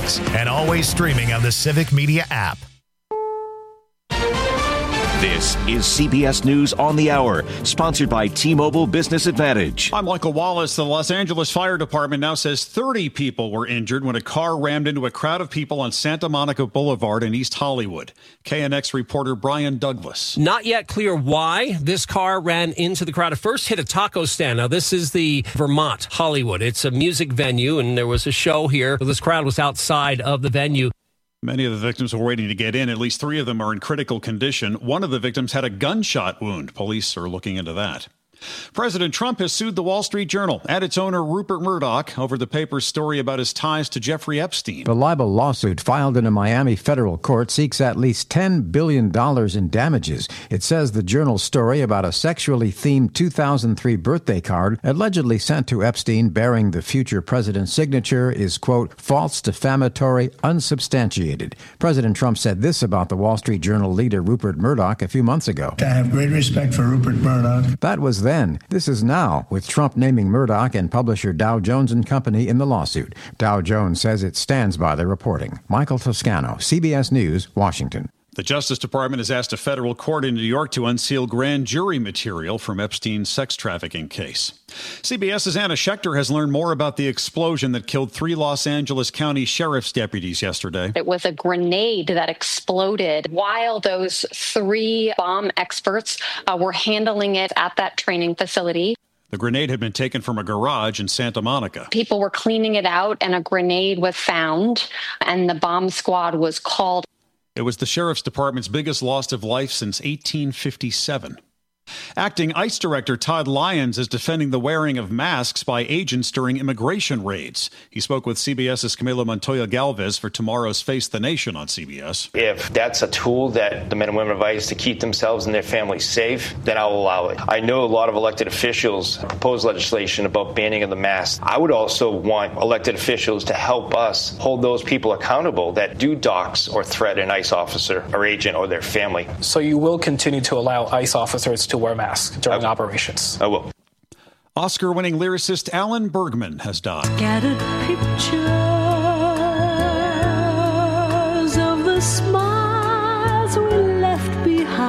podcasts, and always streaming on the Civic Media app. This is CBS News on the Hour, sponsored by T-Mobile Business Advantage. I'm Michael Wallace. The Los Angeles Fire Department now says 30 people were injured when a car rammed into a crowd of people on Santa Monica Boulevard in East Hollywood. KNX reporter Brian Douglas. Not yet clear why this car ran into the crowd. It first hit a taco stand. Now, this is the Vermont Hollywood. It's a music venue, and there was a show here. This crowd was outside of the venue. Many of the victims were waiting to get in. At least 3 of them are in critical condition. One of the victims had a gunshot wound. Police are looking into that. President Trump has sued the Wall Street Journal and its owner Rupert Murdoch over the paper's story about his ties to Jeffrey Epstein. The libel lawsuit filed in a Miami federal court seeks at least $10 billion in damages. It says the Journal's story about a sexually themed 2003 birthday card allegedly sent to Epstein bearing the future president's signature is, quote, false, defamatory, unsubstantiated. President Trump said this about the Wall Street Journal leader Rupert Murdoch a few months ago. I have great respect for Rupert Murdoch. That was then. This is now, with Trump naming Murdoch and publisher Dow Jones & Company in the lawsuit. Dow Jones says it stands by the reporting. Michael Toscano, CBS News, Washington. The Justice Department has asked a federal court in New York to unseal grand jury material from Epstein's sex trafficking case. CBS's Anna Schechter has learned more about the explosion that killed 3 Los Angeles County sheriff's deputies yesterday. It was a grenade that exploded while those 3 bomb experts were handling it at that training facility. The grenade had been taken from a garage in Santa Monica. People were cleaning it out, and a grenade was found, and the bomb squad was called. It was the Sheriff's Department's biggest loss of life since 1857. Acting ICE Director Todd Lyons is defending the wearing of masks by agents during immigration raids. He spoke with CBS's Camila Montoya Galvez for tomorrow's Face the Nation on CBS. If that's a tool that the men and women of ICE to keep themselves and their families safe, then I'll allow it. I know a lot of elected officials propose legislation about banning of the mask. I would also want elected officials to help us hold those people accountable that do dox or threat an ICE officer or agent or their family. So you will continue to allow ICE officers to wear masks during operations? I will. Oscar-winning lyricist Alan Bergman has died. Scattered pictures of the smiles we left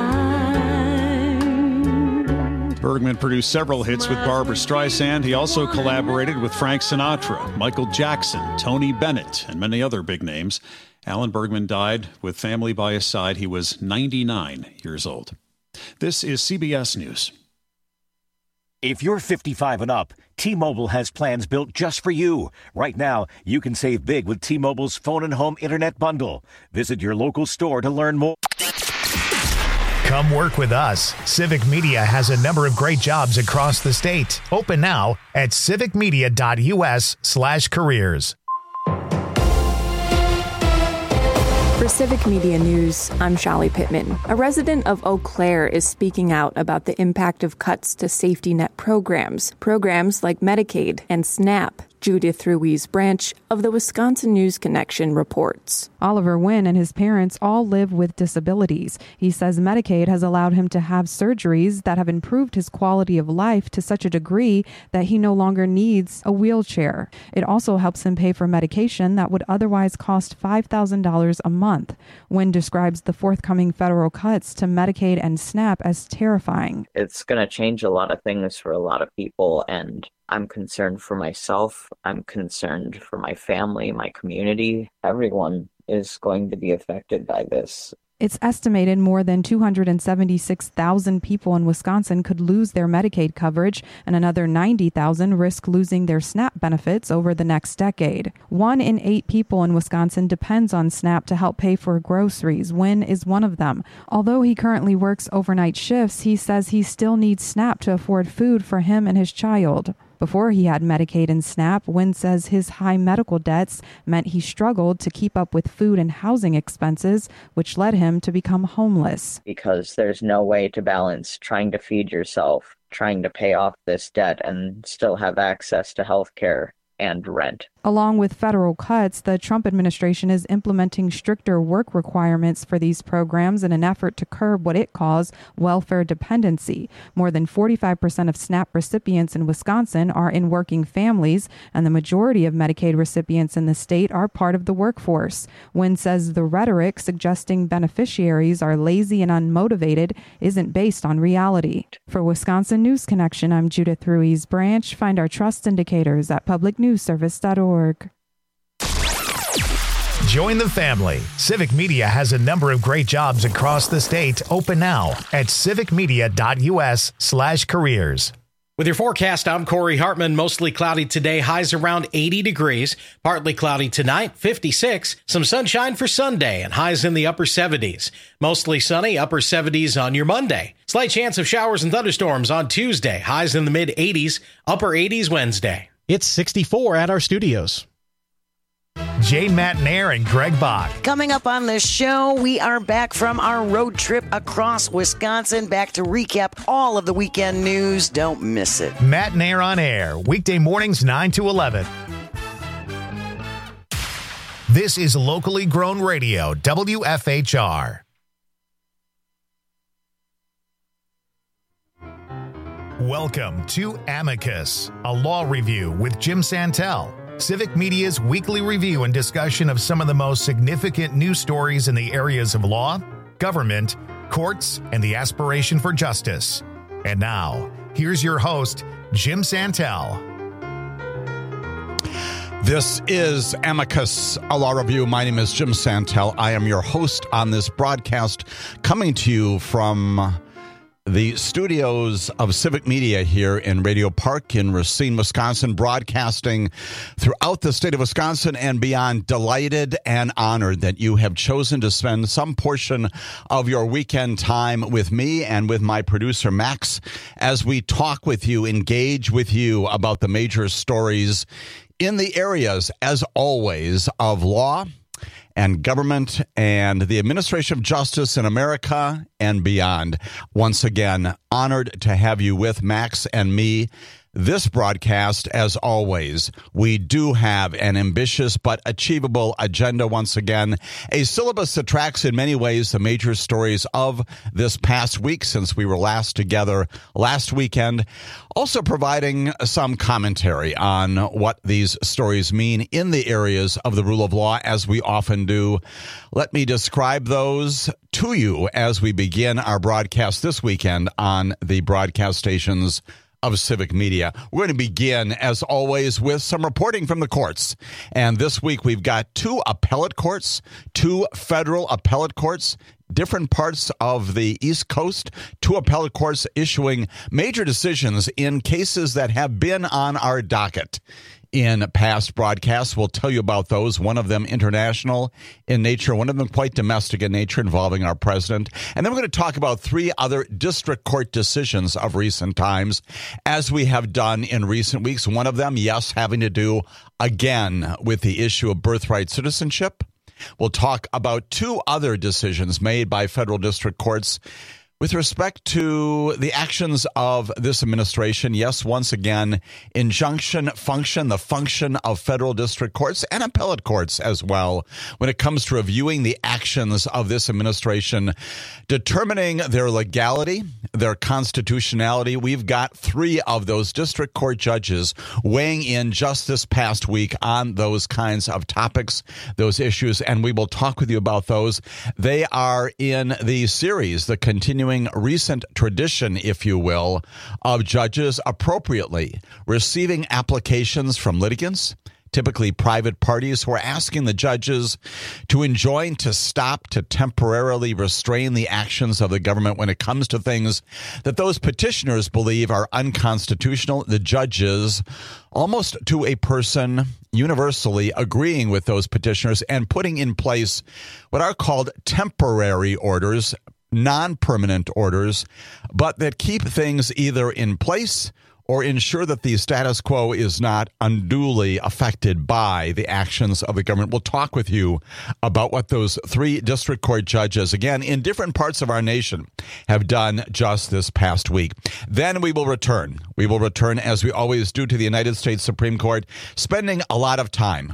behind. Bergman produced several hits with Barbra Streisand. He also collaborated with Frank Sinatra, Michael Jackson, Tony Bennett, and many other big names. Alan Bergman died with family by his side. He was 99 years old. This is CBS News. If you're 55 and up, T-Mobile has plans built just for you. Right now, you can save big with T-Mobile's phone and home internet bundle. Visit your local store to learn more. Come work with us. Civic Media has a number of great jobs across the state. Open now at civicmedia.us/careers. For Civic Media News, I'm Shali Pittman. A resident of Eau Claire is speaking out about the impact of cuts to safety net programs like Medicaid and SNAP. Judith Ruiz Branch of the Wisconsin News Connection reports. Oliver Wynn and his parents all live with disabilities. He says Medicaid has allowed him to have surgeries that have improved his quality of life to such a degree that he no longer needs a wheelchair. It also helps him pay for medication that would otherwise cost $5,000 a month. Wynn describes the forthcoming federal cuts to Medicaid and SNAP as terrifying. It's going to change a lot of things for a lot of people, and I'm concerned for myself. I'm concerned for my family, my community. Everyone is going to be affected by this. It's estimated more than 276,000 people in Wisconsin could lose their Medicaid coverage, and another 90,000 risk losing their SNAP benefits over the next decade. 1 in 8 people in Wisconsin depends on SNAP to help pay for groceries. Wynn is one of them. Although he currently works overnight shifts, he says he still needs SNAP to afford food for him and his child. Before he had Medicaid and SNAP, Wynn says his high medical debts meant he struggled to keep up with food and housing expenses, which led him to become homeless. Because there's no way to balance trying to feed yourself, trying to pay off this debt, and still have access to health care and rent. Along with federal cuts, the Trump administration is implementing stricter work requirements for these programs in an effort to curb what it calls welfare dependency. More than 45% of SNAP recipients in Wisconsin are in working families, and the majority of Medicaid recipients in the state are part of the workforce. Wynn says the rhetoric suggesting beneficiaries are lazy and unmotivated isn't based on reality. For Wisconsin News Connection, I'm Judith Ruiz Branch. Find our trust indicators at publicnewsservice.org. Join the family. Civic Media has a number of great jobs across the state open now at civicmedia.us/careers. With your forecast, I'm Corey Hartman. Mostly cloudy today, highs around 80 degrees. Partly cloudy tonight, 56. Some sunshine for Sunday and highs in the upper 70s. Mostly sunny, upper 70s on your Monday. Slight chance of showers and thunderstorms on Tuesday. Highs in the mid 80s, upper 80s Wednesday. It's 64 at our studios. Jane Matnair and Greg Bach. Coming up on the show, we are back from our road trip across Wisconsin, back to recap all of the weekend news. Don't miss it. Matnair on air, weekday mornings 9 to 11. This is locally grown radio, WFHR. Welcome to Amicus, a law review with Jim Santel. Civic Media's weekly review and discussion of some of the most significant news stories in the areas of law, government, courts, and the aspiration for justice. And now, here's your host, Jim Santel. This is Amicus, a law review. My name is Jim Santel. I am your host on this broadcast, coming to you from the studios of Civic Media here in Radio Park in Racine, Wisconsin, broadcasting throughout the state of Wisconsin and beyond. Delighted and honored that you have chosen to spend some portion of your weekend time with me and with my producer, Max, as we talk with you, engage with you about the major stories in the areas, as always, of law and government and the administration of justice in America and beyond. Once again, honored to have you with Max and me. This broadcast, as always, we do have an ambitious but achievable agenda once again, a syllabus that tracks in many ways the major stories of this past week since we were last together last weekend, also providing some commentary on what these stories mean in the areas of the rule of law, as we often do. Let me describe those to you as we begin our broadcast this weekend on the broadcast stations of Civic Media. We're going to begin, as always, with some reporting from the courts. And this week we've got two appellate courts, two federal appellate courts, different parts of the East Coast, two appellate courts issuing major decisions in cases that have been on our docket in past broadcasts. We'll tell you about those, one of them international in nature, one of them quite domestic in nature, involving our president. And then we're going to talk about three other district court decisions of recent times, as we have done in recent weeks. One of them, yes, having to do again with the issue of birthright citizenship. We'll talk about two other decisions made by federal district courts with respect to the actions of this administration. Yes, once again, injunction function, the function of federal district courts and appellate courts as well, when it comes to reviewing the actions of this administration, determining their legality, their constitutionality. We've got three of those district court judges weighing in just this past week on those kinds of topics, those issues, and we will talk with you about those. They are in the series, the continuing recent tradition, if you will, of judges appropriately receiving applications from litigants, typically private parties, who are asking the judges to enjoin, to stop, to temporarily restrain the actions of the government when it comes to things that those petitioners believe are unconstitutional. The judges, almost to a person, universally agreeing with those petitioners and putting in place what are called temporary orders, non-permanent orders, but that keep things either in place or ensure that the status quo is not unduly affected by the actions of the government. We'll talk with you about what those 3 district court judges, again, in different parts of our nation, have done just this past week. Then we will return. We will return, as we always do, to the United States Supreme Court, spending a lot of time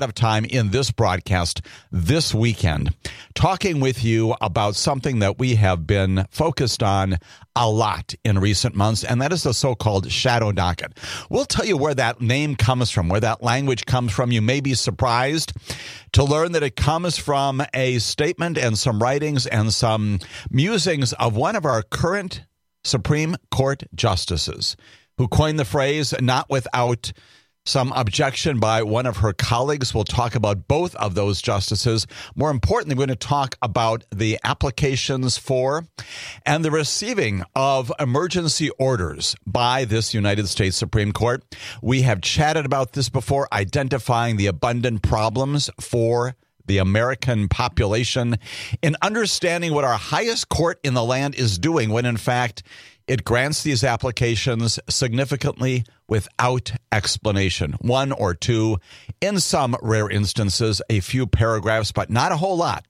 in this broadcast this weekend, talking with you about something that we have been focused on a lot in recent months, and that is the so-called shadow docket. We'll tell you where that name comes from, where that language comes from. You may be surprised to learn that it comes from a statement and some writings and some musings of one of our current Supreme Court justices, who coined the phrase, not without some objection by one of her colleagues. We'll talk about both of those justices. More importantly, we're going to talk about the applications for and the receiving of emergency orders by this United States Supreme Court. We have chatted about this before, identifying the abundant problems for the American population in understanding what our highest court in the land is doing when, in fact, it grants these applications significantly without explanation. 1 or 2, in some rare instances, a few paragraphs, but not a whole lot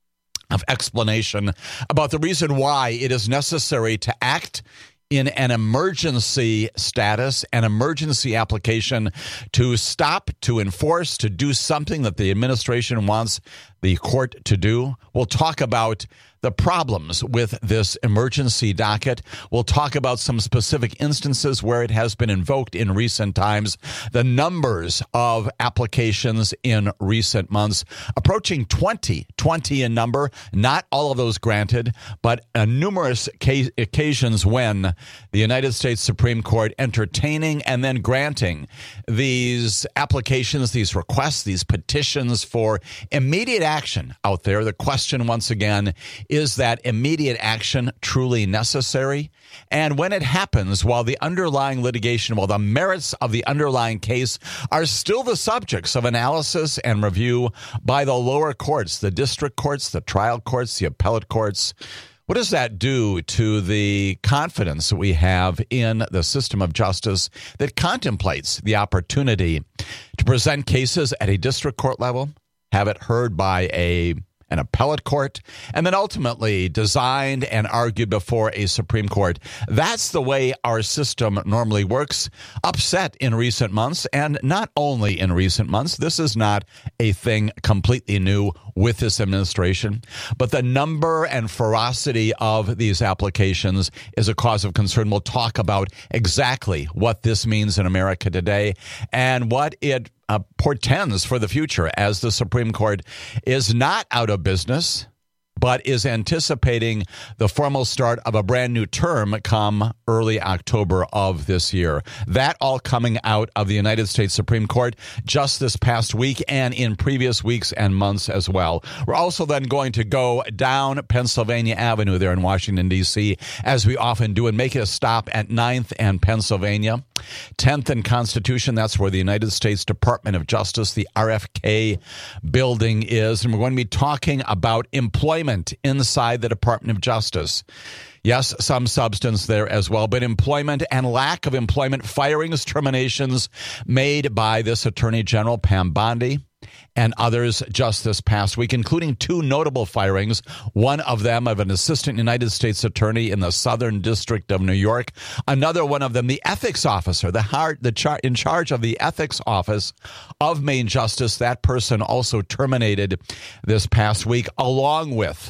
of explanation about the reason why it is necessary to act in an emergency status, an emergency application to stop, to enforce, to do something that the administration wants the court to do. We'll talk about the problems with this emergency docket. We'll talk about some specific instances where it has been invoked in recent times, the numbers of applications in recent months, approaching 20 in number, not all of those granted, but numerous occasions when the United States Supreme Court entertaining and then granting these applications, these requests, these petitions for immediate action out there. The question, once again, is that immediate action truly necessary? And when it happens, while the underlying litigation, while the merits of the underlying case are still the subjects of analysis and review by the lower courts, the district courts, the trial courts, the appellate courts, what does that do to the confidence that we have in the system of justice that contemplates the opportunity to present cases at a district court level, have it heard by an appellate court, and then ultimately designed and argued before a Supreme Court? That's the way our system normally works. Upset in recent months, and not only in recent months. This is not a thing completely new with this administration, but the number and ferocity of these applications is a cause of concern. We'll talk about exactly what this means in America today and what it portends for the future as the Supreme Court is not out of business, but is anticipating the formal start of a brand new term come early October of this year. That all coming out of the United States Supreme Court just this past week and in previous weeks and months as well. We're also then going to go down Pennsylvania Avenue there in Washington, D.C., as we often do, and make a stop at 9th and Pennsylvania. 10th and Constitution, that's where the United States Department of Justice, the RFK building is. And we're going to be talking about employment inside the Department of Justice. Yes, some substance there as well, but employment and lack of employment, firings, terminations made by this Attorney General, Pam Bondi, and others just this past week, including 2 notable firings, one of them of an assistant United States attorney in the Southern District of New York, another one of them, the ethics officer, in charge of the ethics office of Main Justice. That person also terminated this past week, along with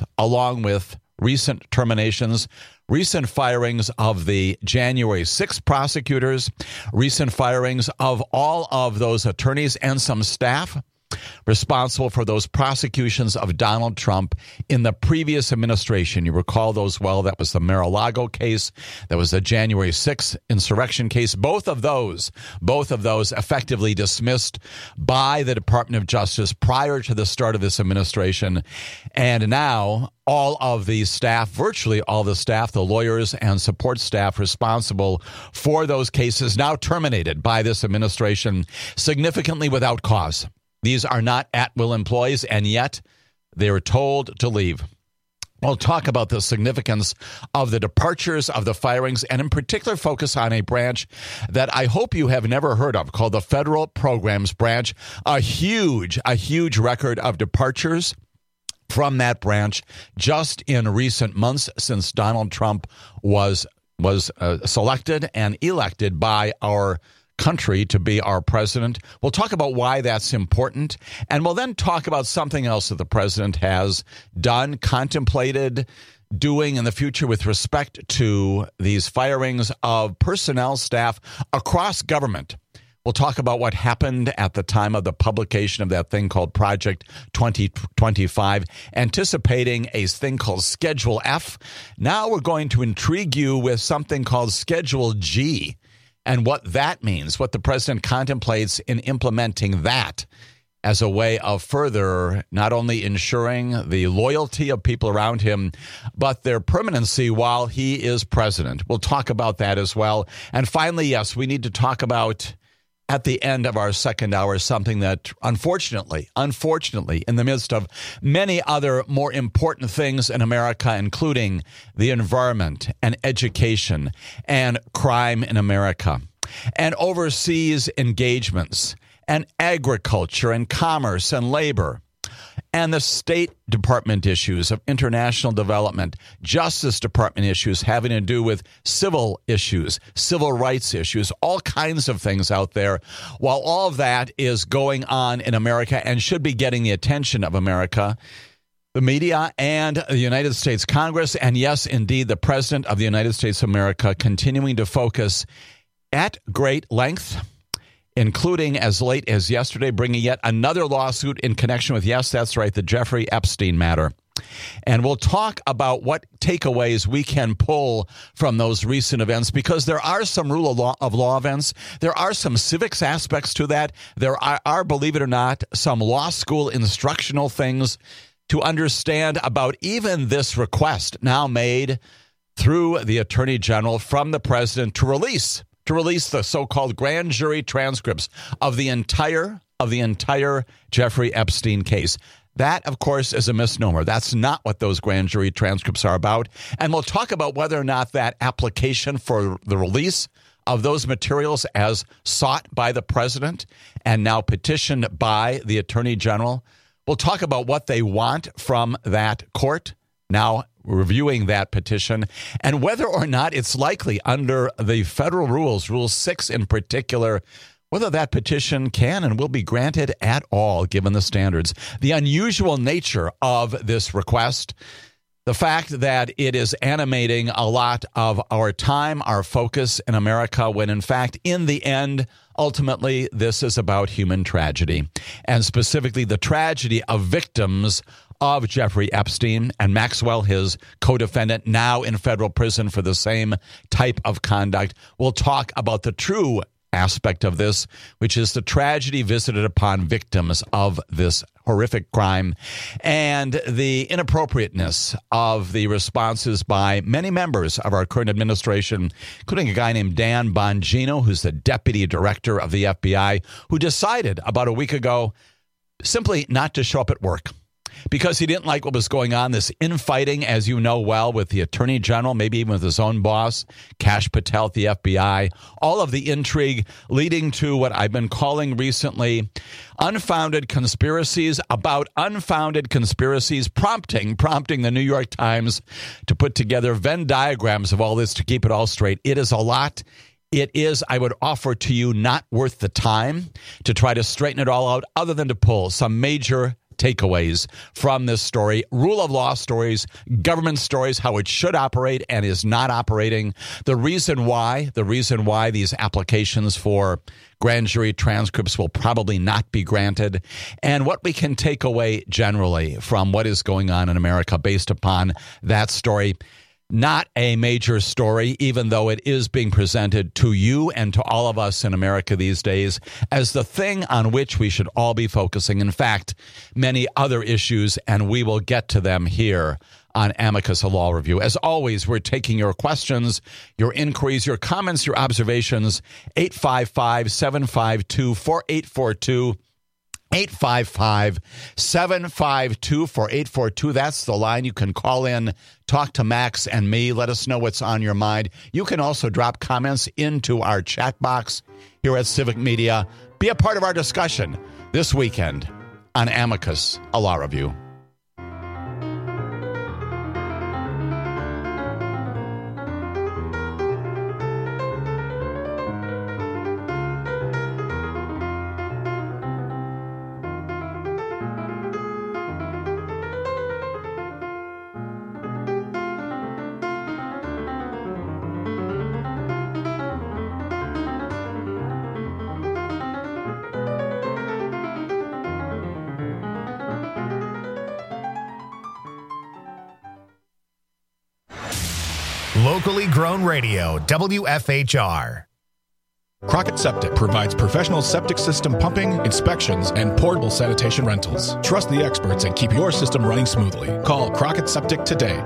recent terminations, recent firings of the January 6th prosecutors, recent firings of all of those attorneys and some staff responsible for those prosecutions of Donald Trump in the previous administration. You recall those well. That was the Mar-a-Lago case. That was the January 6th insurrection case. Both of those effectively dismissed by the Department of Justice prior to the start of this administration. And now all of the staff, virtually all the staff, the lawyers and support staff responsible for those cases, now terminated by this administration, significantly without cause. These are not at-will employees, and yet they were told to leave. We'll talk about the significance of the departures, of the firings, and in particular focus on a branch that I hope you have never heard of called the Federal Programs Branch. A huge record of departures from that branch just in recent months since Donald Trump was selected and elected by our country to be our president. We'll talk about why that's important, and we'll then talk about something else that the president has done, contemplated doing in the future with respect to these firings of personnel staff across government. We'll talk about what happened at the time of the publication of that thing called Project 2025, anticipating a thing called Schedule F. Now we're going to intrigue you with something called Schedule G, and what that means, what the president contemplates in implementing that as a way of further not only ensuring the loyalty of people around him, but their permanency while he is president. We'll talk about that as well. And finally, yes, we need to talk about, at the end of our second hour, something that unfortunately, in the midst of many other more important things in America, including the environment and education and crime in America and overseas engagements and agriculture and commerce and labor and the State Department issues of international development, Justice Department issues having to do with civil issues, civil rights issues, all kinds of things out there. While all of that is going on in America and should be getting the attention of America, the media and the United States Congress, and yes, indeed, the President of the United States of America continuing to focus at great length, including as late as yesterday, bringing yet another lawsuit in connection with, yes, that's right, the Jeffrey Epstein matter. And we'll talk about what takeaways we can pull from those recent events, because there are some rule of law events. There are some civics aspects to that. There are, believe it or not, some law school instructional things to understand about even this request now made through the Attorney General from the president to release the so-called grand jury transcripts of the entire Jeffrey Epstein case. That, of course, is a misnomer. That's not what those grand jury transcripts are about. And we'll talk about whether or not that application for the release of those materials as sought by the president and now petitioned by the Attorney General. We'll talk about what they want from that court now reviewing that petition, and whether or not it's likely under the federal rules, Rule 6 in particular, whether that petition can and will be granted at all, given the standards. The unusual nature of this request, the fact that it is animating a lot of our time, our focus in America, when in fact, in the end, ultimately, this is about human tragedy, and specifically the tragedy of victims of Jeffrey Epstein and Maxwell, his co-defendant, now in federal prison for the same type of conduct. We'll talk about the true aspect of this, which is the tragedy visited upon victims of this horrific crime and the inappropriateness of the responses by many members of our current administration, including a guy named Dan Bongino, who's the deputy director of the FBI, who decided about a week ago simply not to show up at work because he didn't like what was going on, this infighting, as you know well, with the Attorney General, maybe even with his own boss, Kash Patel at the FBI, all of the intrigue leading to what I've been calling recently unfounded conspiracies about unfounded conspiracies, prompting the New York Times to put together Venn diagrams of all this to keep it all straight. It is a lot. It is, I would offer to you, not worth the time to try to straighten it all out, other than to pull some major takeaways from this story, rule of law stories, government stories, how it should operate and is not operating, the reason why these applications for grand jury transcripts will probably not be granted, and what we can take away generally from what is going on in America based upon that story. Not a major story, even though it is being presented to you and to all of us in America these days as the thing on which we should all be focusing. In fact, many other issues, and we will get to them here on Amicus, a Law Review. As always, we're taking your questions, your inquiries, your comments, your observations, 855-752-4842. 855-752-4842. That's the line. You can call in, talk to Max and me. Let us know what's on your mind. You can also drop comments into our chat box here at Civic Media. Be a part of our discussion this weekend on Amicus, a law review. Locally grown radio, WFHR. Crockett Septic provides professional septic system pumping, inspections, and portable sanitation rentals. Trust the experts and keep your system running smoothly. Call Crockett Septic today,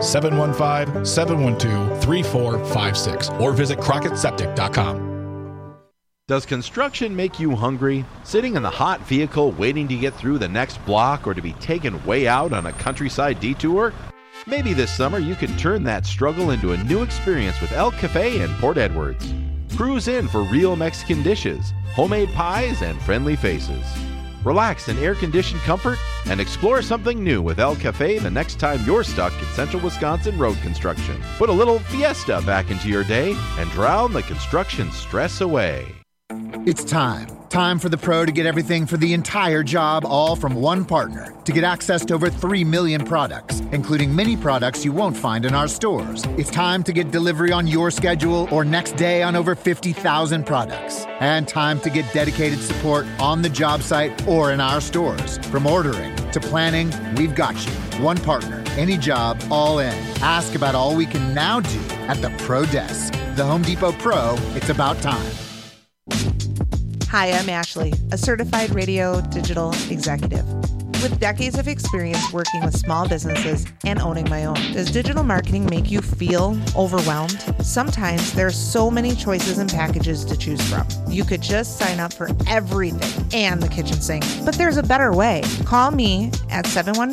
715-712-3456, or visit CrockettSeptic.com. Does construction make you hungry? Sitting in the hot vehicle waiting to get through the next block or to be taken way out on a countryside detour? Maybe this summer you can turn that struggle into a new experience with El Cafe in Port Edwards. Cruise in for real Mexican dishes, homemade pies, and friendly faces. Relax in air-conditioned comfort and explore something new with El Cafe the next time you're stuck in central Wisconsin road construction. Put a little fiesta back into your day and drown the construction stress away. It's time. Time for the pro to get everything for the entire job, all from one partner. To get access to over 3 million products, including many products you won't find in our stores. It's time to get delivery on your schedule or next day on over 50,000 products. And time to get dedicated support on the job site or in our stores. From ordering to planning, we've got you. One partner, any job, all in. Ask about all we can now do at the Pro Desk. The Home Depot Pro, it's about time. Hi, I'm Ashley, a certified radio digital executive. With decades of experience working with small businesses and owning my own, does digital marketing make you feel overwhelmed? Sometimes there are so many choices and packages to choose from. You could just sign up for everything and the kitchen sink. But there's a better way. Call me at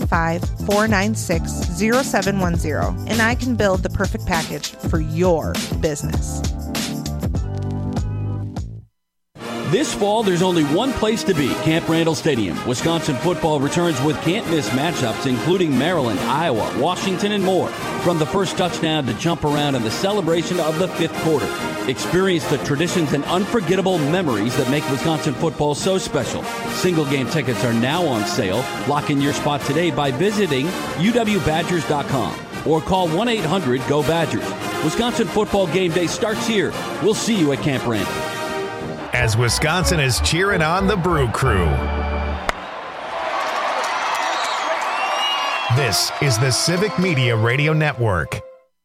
715-496-0710 and I can build the perfect package for your business. This fall, there's only one place to be, Camp Randall Stadium. Wisconsin football returns with can't-miss matchups, including Maryland, Iowa, Washington, and more. From the first touchdown to jump around in the celebration of the fifth quarter. Experience the traditions and unforgettable memories that make Wisconsin football so special. Single-game tickets are now on sale. Lock in your spot today by visiting uwbadgers.com or call 1-800-GO-BADGERS. Wisconsin football game day starts here. We'll see you at Camp Randall. As Wisconsin is cheering on the Brew Crew. This is the Civic Media Radio Network.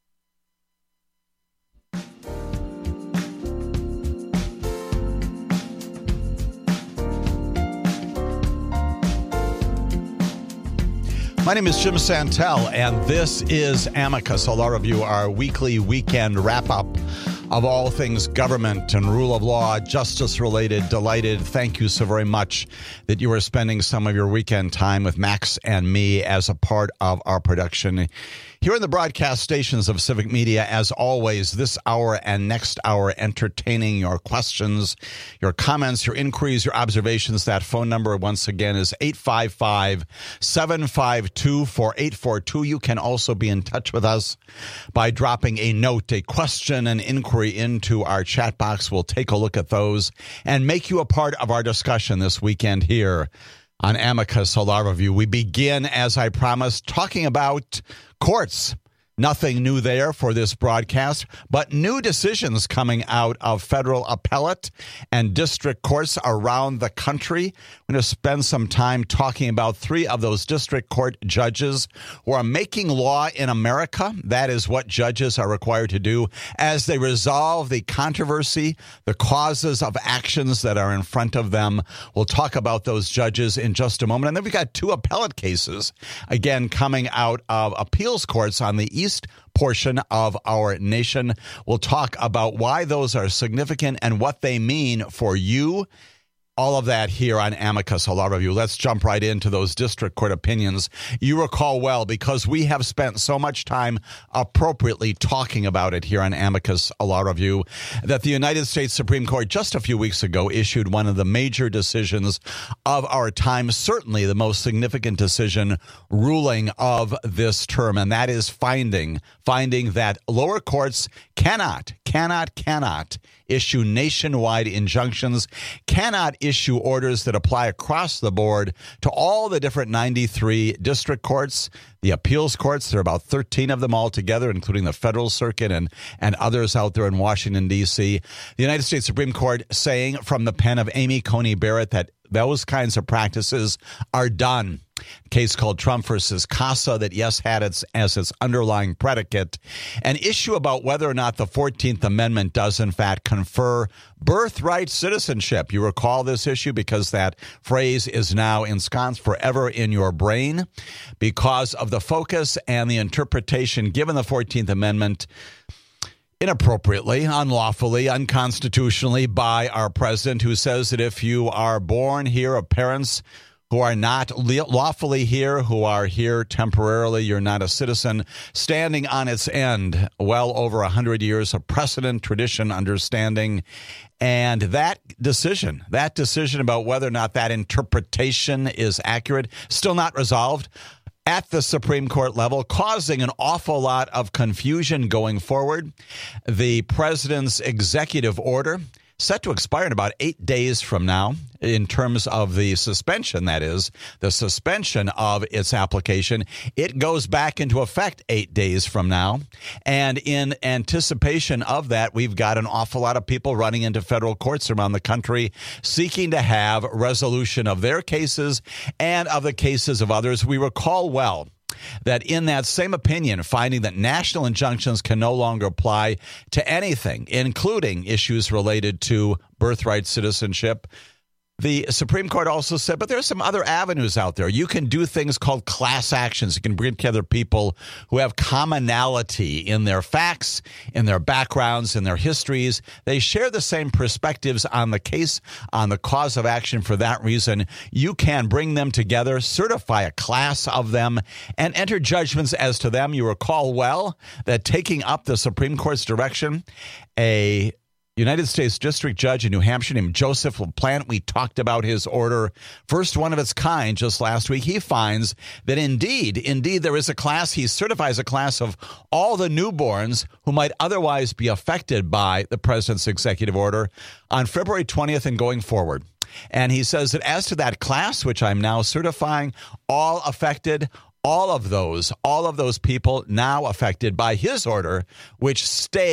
My name is Jim Santel, and this is Amicus, a law review, our weekly weekend wrap-up of all things government and rule of law, justice-related. Delighted. Thank you so very much that you are spending some of your weekend time with Max and me as a part of our production here in the broadcast stations of Civic Media. As always, this hour and next hour, entertaining your questions, your comments, your inquiries, your observations. That phone number, once again, is 855-752-4842. You can also be in touch with us by dropping a note, a question, an inquiry into our chat box. We'll take a look at those and make you a part of our discussion this weekend here on Amicus, a law review. We begin, as I promised, talking about courts. Nothing new there for this broadcast, but new decisions coming out of federal appellate and district courts around the country. We're going to spend some time talking about 3 of those district court judges who are making law in America. That is what judges are required to do as they resolve the controversy, the causes of actions that are in front of them. We'll talk about those judges in just a moment. And then we've got 2 appellate cases, again, coming out of appeals courts on the east portion of our nation. We'll talk about why those are significant and what they mean for you All of that here on Amicus, a lot of you. Let's jump right into those district court opinions. You recall well, because we have spent so much time appropriately talking about it here on Amicus, a lot of you, that the United States Supreme Court just a few weeks ago issued one of the major decisions of our time, certainly the most significant decision ruling of this term, and that is finding that lower courts cannot issue nationwide injunctions, cannot issue orders that apply across the board to all the different 93 district courts, the appeals courts. There are about 13 of them altogether, including the Federal Circuit and others out there in Washington, D.C. The United States Supreme Court saying from the pen of Amy Coney Barrett that those kinds of practices are done. A case called Trump versus Casa that, yes, had as its underlying predicate an issue about whether or not the 14th Amendment does, in fact, confer birthright citizenship. You recall this issue because that phrase is now ensconced forever in your brain because of the focus and the interpretation given the 14th Amendment inappropriately, unlawfully, unconstitutionally by our president, who says that if you are born here of parents who are not lawfully here, who are here temporarily, you're not a citizen, standing on its end well over 100 years of precedent, tradition, understanding. And that decision about whether or not that interpretation is accurate, still not resolved at the Supreme Court level, causing an awful lot of confusion going forward. The president's executive order set to expire in about 8 days from now in terms of the suspension, that is, the suspension of its application. It goes back into effect 8 days from now. And in anticipation of that, we've got an awful lot of people running into federal courts around the country seeking to have resolution of their cases and of the cases of others. We recall well that in that same opinion, finding that national injunctions can no longer apply to anything, including issues related to birthright citizenship, the Supreme Court also said, but there are some other avenues out there. You can do things called class actions. You can bring together people who have commonality in their facts, in their backgrounds, in their histories. They share the same perspectives on the case, on the cause of action. For that reason, you can bring them together, certify a class of them, and enter judgments as to them. You recall well that taking up the Supreme Court's direction, a United States District Judge in New Hampshire named Joseph LaPlante, we talked about his order, first one of its kind just last week. He finds that indeed there is a class. He certifies a class of all the newborns who might otherwise be affected by the president's executive order on February 20th and going forward. And he says that as to that class, which I'm now certifying, all affected, all of those people now affected by his order, which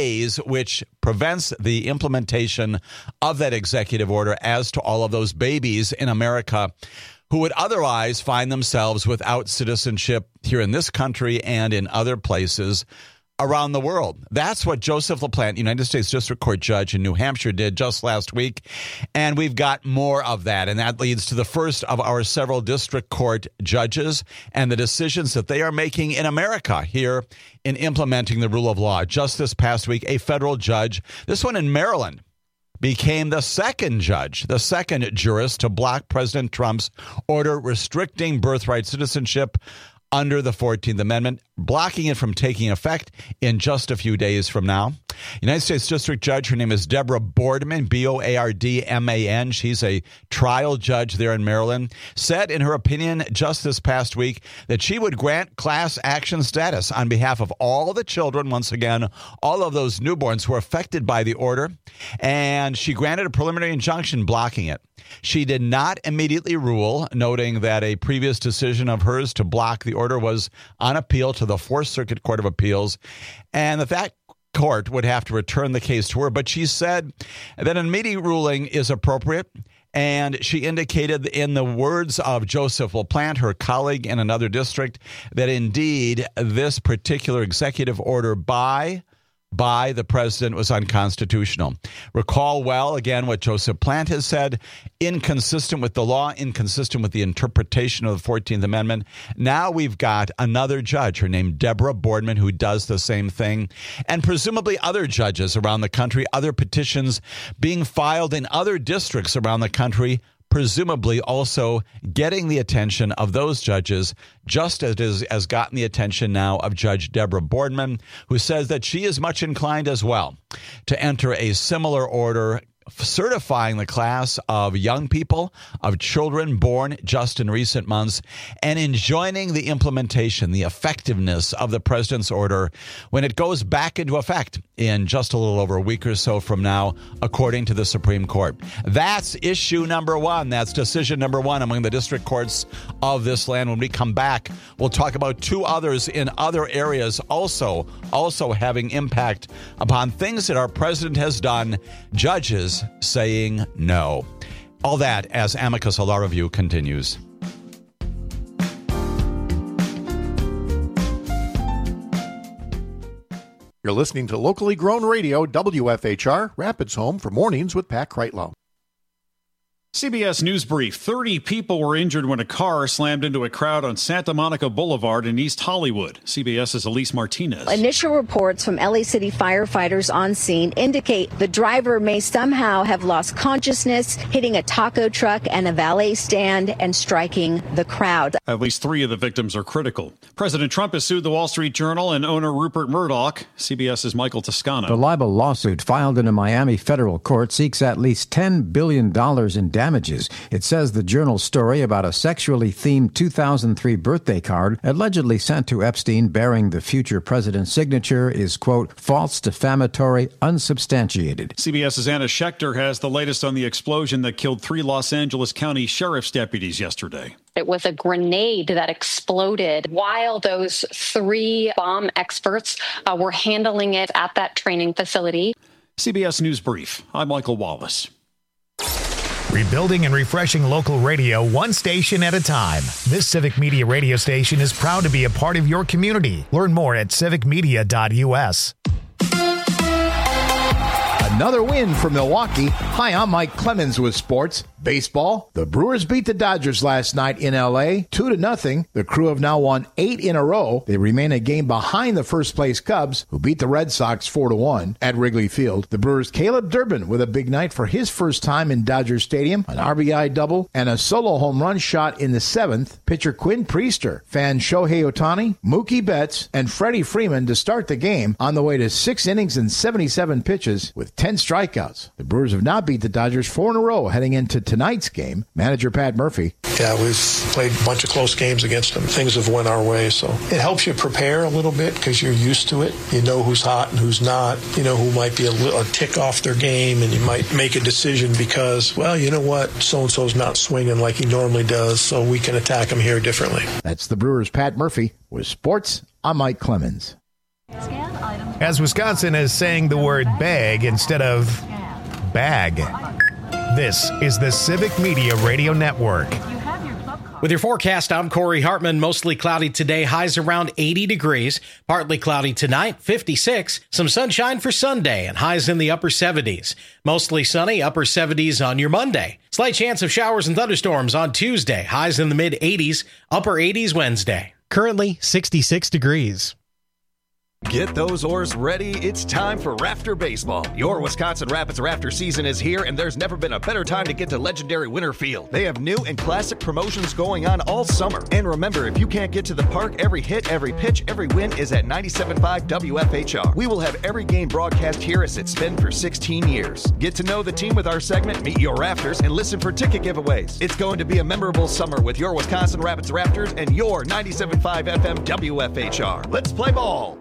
prevents the implementation of that executive order as to all of those babies in America who would otherwise find themselves without citizenship here in this country and in other places around the world. That's what Joseph LaPlante, United States District Court judge in New Hampshire, did just last week. And we've got more of that. And that leads to the first of our several district court judges and the decisions that they are making in America here in implementing the rule of law. Just this past week, a federal judge, this one in Maryland, became the second jurist to block President Trump's order restricting birthright citizenship under the 14th Amendment, blocking it from taking effect in just a few days from now. United States District Judge, her name is Deborah Boardman, Boardman. She's a trial judge there in Maryland, said in her opinion just this past week that she would grant class action status on behalf of all the children, once again, all of those newborns who were affected by the order, and she granted a preliminary injunction blocking it. She did not immediately rule, noting that a previous decision of hers to block the order was on appeal to the Fourth Circuit Court of Appeals, and that court would have to return the case to her. But she said that an immediate ruling is appropriate, and she indicated in the words of Joseph LaPlante, her colleague in another district, that indeed this particular executive order by by the president was unconstitutional. Recall well, again, what Joseph Plant has said, inconsistent with the law, inconsistent with the interpretation of the 14th Amendment. Now we've got another judge, her name Deborah Boardman, who does the same thing, and presumably other judges around the country, other petitions being filed in other districts around the country, presumably also getting the attention of those judges, just as it has gotten the attention now of Judge Deborah Boardman, who says that she is much inclined as well to enter a similar order certifying the class of young people, of children born just in recent months, and enjoining the implementation, the effectiveness of the president's order when it goes back into effect in just a little over a week or so from now, according to the Supreme Court. That's issue number one. That's decision number one among the district courts of this land. When we come back, we'll talk about two others in other areas also having impact upon things that our president has done, judges saying no. All that as Amicus Law Review continues. You're listening to locally grown radio, WFHR, Rapids Home for Mornings with Pat Kreitlow. CBS News Brief. 30 people were injured when a car slammed into a crowd on Santa Monica Boulevard in East Hollywood. CBS's Elise Martinez. Initial reports from LA City firefighters on scene indicate the driver may somehow have lost consciousness, hitting a taco truck and a valet stand and striking the crowd. At least 3 of the victims are critical. President Trump has sued the Wall Street Journal and owner Rupert Murdoch. CBS's Michael Toscano. The libel lawsuit filed in a Miami federal court seeks at least $10 billion in damages. It says the Journal's story about a sexually themed 2003 birthday card allegedly sent to Epstein bearing the future president's signature is, quote, false, defamatory, unsubstantiated. CBS's Anna Schechter has the latest on the explosion that killed 3 Los Angeles County sheriff's deputies yesterday. It was a grenade that exploded while those 3 bomb experts were handling it at that training facility. CBS News Brief. I'm Michael Wallace. Rebuilding and refreshing local radio one station at a time. This Civic Media radio station is proud to be a part of your community. Learn more at civicmedia.us. Another win for Milwaukee. Hi, I'm Mike Clemens with sports. Baseball. The Brewers beat the Dodgers last night in L.A. 2-0. The Crew have now won 8 in a row. They remain a game behind the first-place Cubs, who beat the Red Sox 4-1 at Wrigley Field. The Brewers' Caleb Durbin with a big night for his first time in Dodger Stadium, an RBI double, and a solo home run shot in the 7th. Pitcher Quinn Priester, fan Shohei Ohtani, Mookie Betts, and Freddie Freeman to start the game on the way to 6 innings and 77 pitches with 10 strikeouts. The Brewers have now beat the Dodgers 4 in a row heading into tonight's game. Manager Pat Murphy. Yeah, we've played a bunch of close games against them. Things have went our way, so it helps you prepare a little bit because you're used to it. You know who's hot and who's not. You know who might be a tick off their game, and you might make a decision because, well, you know what, so-and-so's not swinging like he normally does, so we can attack him here differently. That's the Brewers' Pat Murphy. With sports, I'm Mike Clemens. As Wisconsin is saying the word bag instead of bag. This is the Civic Media Radio Network. With your forecast, I'm Corey Hartman. Mostly cloudy today, highs around 80 degrees. Partly cloudy tonight, 56. Some sunshine for Sunday and highs in the upper 70s. Mostly sunny, upper 70s on your Monday. Slight chance of showers and thunderstorms on Tuesday. Highs in the mid 80s, upper 80s Wednesday. Currently 66 degrees. Get those oars ready. It's time for Rafter Baseball. Your Wisconsin Rapids Rafter season is here, and there's never been a better time to get to legendary Winter Field. They have new and classic promotions going on all summer. And remember, if you can't get to the park, every hit, every pitch, every win is at 97.5 WFHR. We will have every game broadcast here as it's been for 16 years. Get to know the team with our segment, Meet Your Rafters, and listen for ticket giveaways. It's going to be a memorable summer with your Wisconsin Rapids Rafters and your 97.5 FM WFHR. Let's play ball.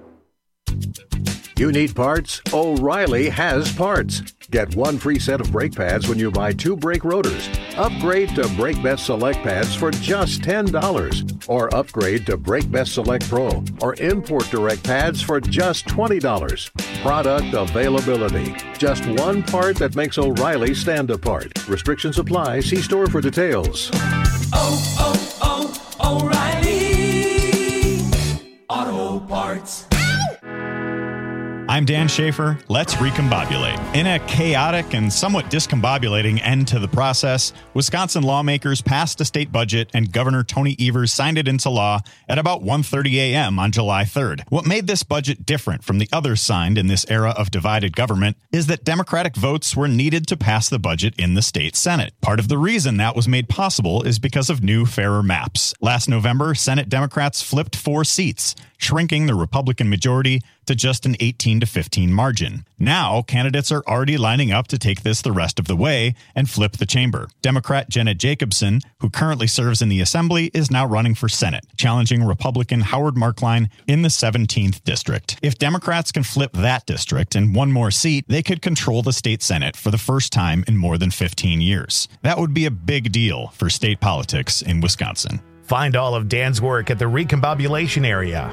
You need parts? O'Reilly has parts. Get 1 free set of brake pads when you buy 2 brake rotors. Upgrade to Brake Best Select pads for just $10. Or upgrade to Brake Best Select Pro or Import Direct pads for just $20. Product availability. Just one part that makes O'Reilly stand apart. Restrictions apply. See store for details. O'Reilly Auto Parts. I'm Dan Schaefer. Let's recombobulate. In a chaotic and somewhat discombobulating end to the process, Wisconsin lawmakers passed a state budget and Governor Tony Evers signed it into law at about 1:30 a.m. on July 3rd. What made this budget different from the others signed in this era of divided government is that Democratic votes were needed to pass the budget in the state Senate. Part of the reason that was made possible is because of new, fairer maps. Last November, Senate Democrats flipped 4 seats, shrinking the Republican majority to just an 18-15 margin. Now, candidates are already lining up to take this the rest of the way and flip the chamber. Democrat Jenna Jacobson, who currently serves in the Assembly, is now running for Senate, challenging Republican Howard Markline in the 17th district. If Democrats can flip that district and one more seat, they could control the state Senate for the first time in more than 15 years. That would be a big deal for state politics in Wisconsin. Find all of Dan's work at the Recombobulation area.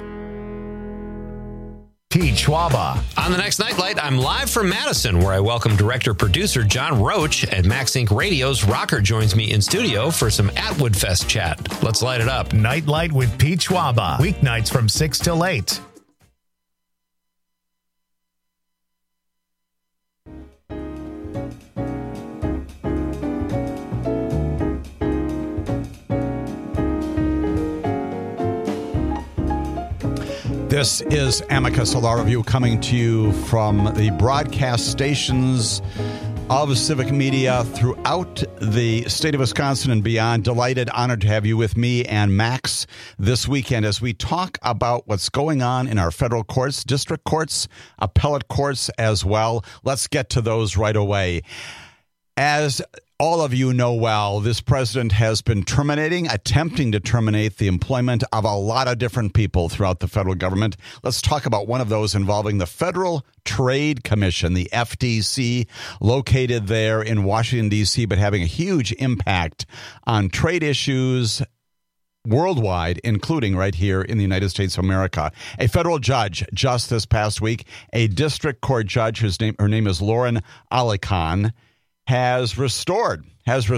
Pete Schwaba. On the next Nightlight, I'm live from Madison, where I welcome director-producer John Roach at Max Inc. Radio's Rocker joins me in studio for some Atwood Fest chat. Let's light it up. Nightlight with Pete Schwaba. Weeknights from 6 till 8. This is Amicus, a law review coming to you from the broadcast stations of Civic Media throughout the state of Wisconsin and beyond. Delighted, honored to have you with me and Max this weekend as we talk about what's going on in our federal courts, district courts, appellate courts as well. Let's get to those right away. As all of you know well, this president has been attempting to terminate the employment of a lot of different people throughout the federal government. Let's talk about one of those involving the Federal Trade Commission, the FTC, located there in Washington, D.C., but having a huge impact on trade issues worldwide, including right here in the United States of America. A federal judge just this past week, a district court judge, her name is Lauren Alicon, has restored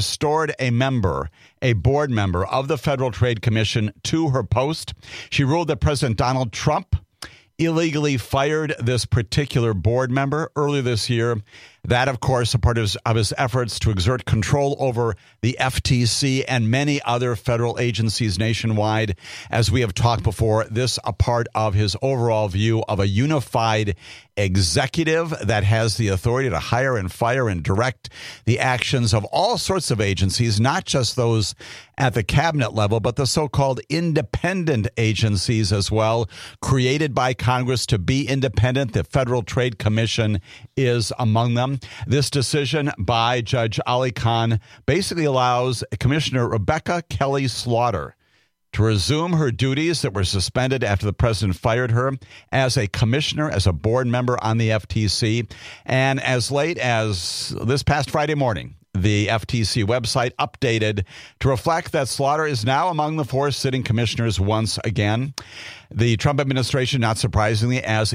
a board member of the Federal Trade Commission to her post. She ruled that President Donald Trump illegally fired this particular board member earlier this year. That, of course, a part of his efforts to exert control over the FTC and many other federal agencies nationwide. As we have talked before, this a part of his overall view of a unified executive that has the authority to hire and fire and direct the actions of all sorts of agencies, not just those at the cabinet level, but the so-called independent agencies as well, created by Congress to be independent. The Federal Trade Commission is among them. This decision by Judge Alicon basically allows Commissioner Rebecca Kelly Slaughter to resume her duties that were suspended after the president fired her as a commissioner, as a board member on the FTC. And as late as this past Friday morning, the FTC website updated to reflect that Slaughter is now among the 4 sitting commissioners once again. The Trump administration, not surprisingly, as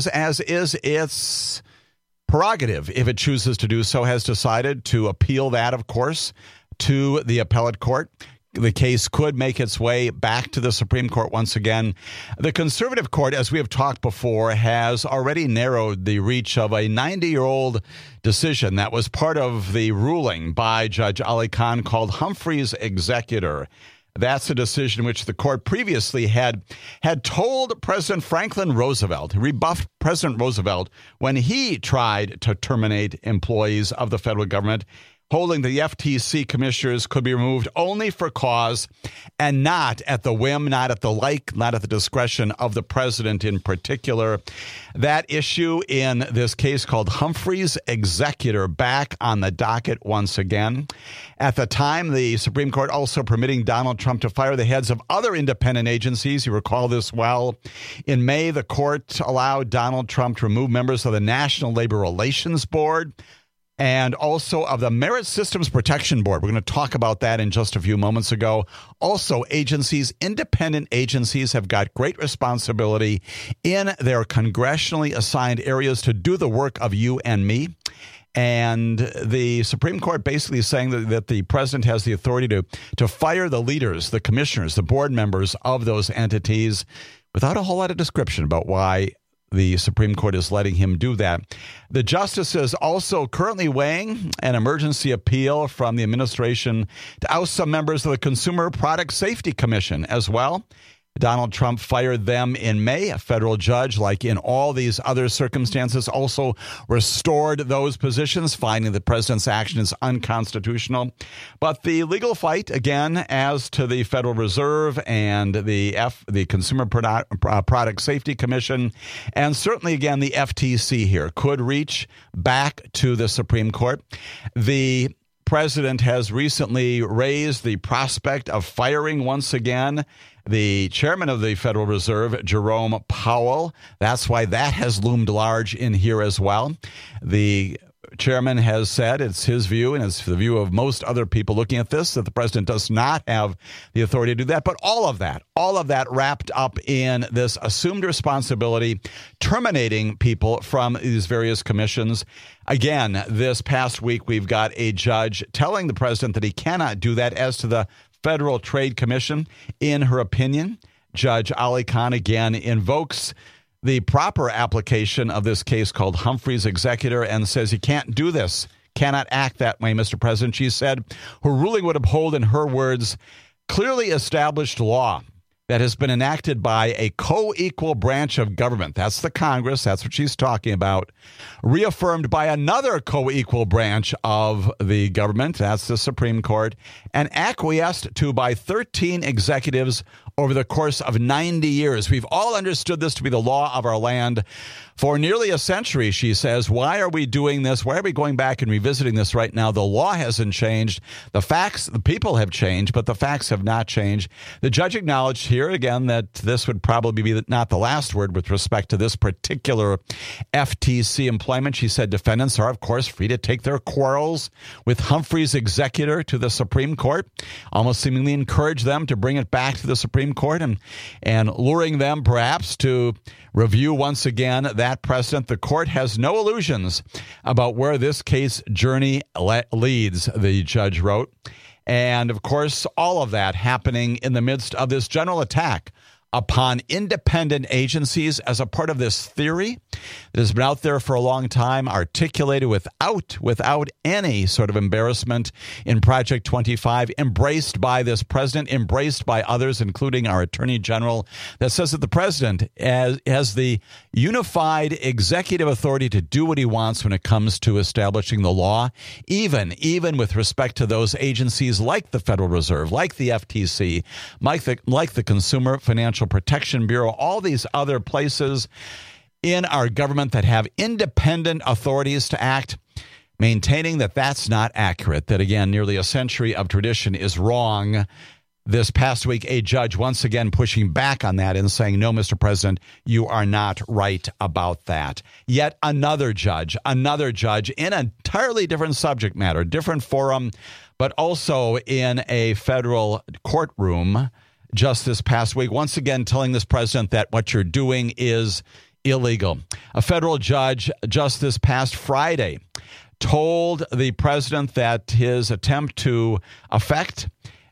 is its prerogative, if it chooses to do so, has decided to appeal that, of course, to the appellate court. The case could make its way back to the Supreme Court once again. The conservative court, as we have talked before, has already narrowed the reach of a 90-year-old decision that was part of the ruling by Judge Alicon called Humphrey's Executor. That's a decision which the court previously had told President Franklin Roosevelt, rebuffed President Roosevelt when he tried to terminate employees of the federal government, holding the FTC commissioners could be removed only for cause and not at the whim, not at the discretion of the president in particular. That issue in this case called Humphrey's Executor back on the docket once again. At the time, the Supreme Court also permitting Donald Trump to fire the heads of other independent agencies. You recall this well. In May, the court allowed Donald Trump to remove members of the National Labor Relations Board and also of the Merit Systems Protection Board. We're going to talk about that in just a few moments ago. Also, independent agencies have got great responsibility in their congressionally assigned areas to do the work of you and me. And the Supreme Court basically is saying that the president has the authority to fire the leaders, the commissioners, the board members of those entities without a whole lot of description about why the Supreme Court is letting him do that. The justice is also currently weighing an emergency appeal from the administration to oust some members of the Consumer Product Safety Commission as well. Donald Trump fired them in May. A federal judge, like in all these other circumstances, also restored those positions, finding the president's action is unconstitutional. But the legal fight, again, as to the Federal Reserve and the Consumer Product Safety Commission, and certainly, again, the FTC here, could reach back to the Supreme Court. The president has recently raised the prospect of firing once again the chairman of the Federal Reserve, Jerome Powell. That's why that has loomed large in here as well. The chairman has said, it's his view, and it's the view of most other people looking at this, that the president does not have the authority to do that. But all of that wrapped up in this assumed responsibility, terminating people from these various commissions. Again, this past week, we've got a judge telling the president that he cannot do that as to the Federal Trade Commission. In her opinion, Judge Ali Khan again invokes the proper application of this case called Humphrey's Executor and says you can't do this, cannot act that way, Mr. President. She said her ruling would uphold, in her words, clearly established law that has been enacted by a co-equal branch of government. That's the Congress. That's what she's talking about. Reaffirmed by another co-equal branch of the government. That's the Supreme Court. And acquiesced to by 13 executives over the course of 90 years. We've all understood this to be the law of our land for nearly a century, she says. Why are we doing this? Why are we going back and revisiting this right now? The law hasn't changed. The facts, the people have changed, but the facts have not changed. The judge acknowledged here again that this would probably be not the last word with respect to this particular FTC employment. She said defendants are, of course, free to take their quarrels with Humphrey's Executor to the Supreme Court, almost seemingly encourage them to bring it back to the Supreme Court and luring them perhaps to review once again that precedent. The court has no illusions about where this case journey leads, the judge wrote. And, of course, all of that happening in the midst of this general attack upon independent agencies as a part of this theory that has been out there for a long time, articulated without any sort of embarrassment in Project 25, embraced by this president, embraced by others, including our Attorney General, that says that the president has the unified executive authority to do what he wants when it comes to establishing the law, even with respect to those agencies like the Federal Reserve, like the FTC, like the Consumer Financial Protection Bureau, all these other places in our government that have independent authorities to act, maintaining that that's not accurate, that, again, nearly a century of tradition is wrong. This past week, a judge once again pushing back on that and saying, no, Mr. President, you are not right about that. Yet another judge in an entirely different subject matter, different forum, but also in a federal courtroom just this past week, once again telling this president that what you're doing is illegal. A federal judge just this past Friday told the president that his attempt to affect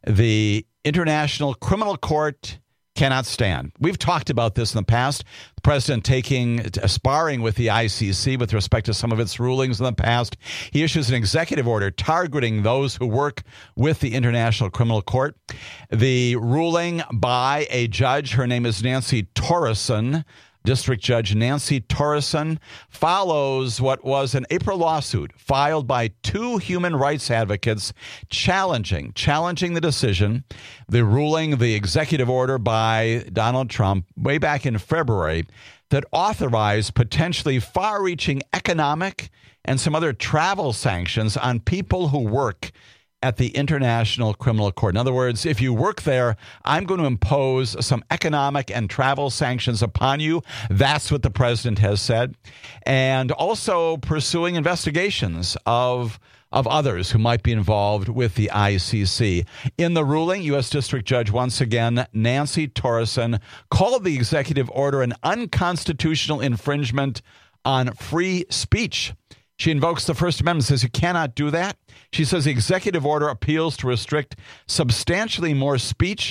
the International Criminal Court cannot stand. We've talked about this in the past. The president sparring with the ICC with respect to some of its rulings in the past. He issues an executive order targeting those who work with the International Criminal Court. The ruling by a judge, her name is Nancy Torreson, District Judge Nancy Torreson, follows what was an April lawsuit filed by two human rights advocates challenging the decision, the ruling, the executive order by Donald Trump way back in February that authorized potentially far-reaching economic and some other travel sanctions on people who work at the International Criminal Court. In other words, if you work there, I'm going to impose some economic and travel sanctions upon you. That's what the president has said. And also pursuing investigations of others who might be involved with the ICC. In the ruling, U.S. District Judge, once again, Nancy Torreson, called the executive order an unconstitutional infringement on free speech. She invokes the First Amendment, says you cannot do that. She says the executive order appeals to restrict substantially more speech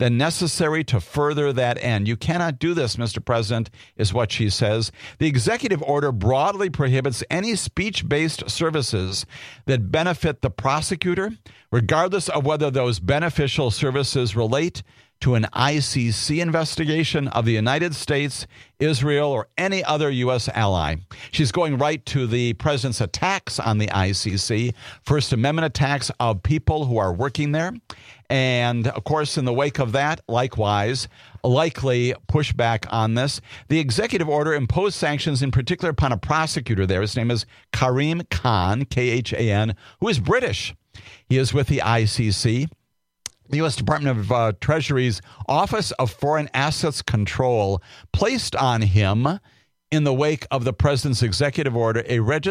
than necessary to further that end. You cannot do this, Mr. President, is what she says. The executive order broadly prohibits any speech-based services that benefit the prosecutor, regardless of whether those beneficial services relate to an ICC investigation of the United States, Israel, or any other U.S. ally. She's going right to the president's attacks on the ICC, First Amendment attacks of people who are working there. And, of course, in the wake of that, likewise, likely pushback on this. The executive order imposed sanctions in particular upon a prosecutor there. His name is Karim Khan, Khan, who is British. He is with the ICC. The U.S. Department of Treasury's Office of Foreign Assets Control placed on him, in the wake of the president's executive order,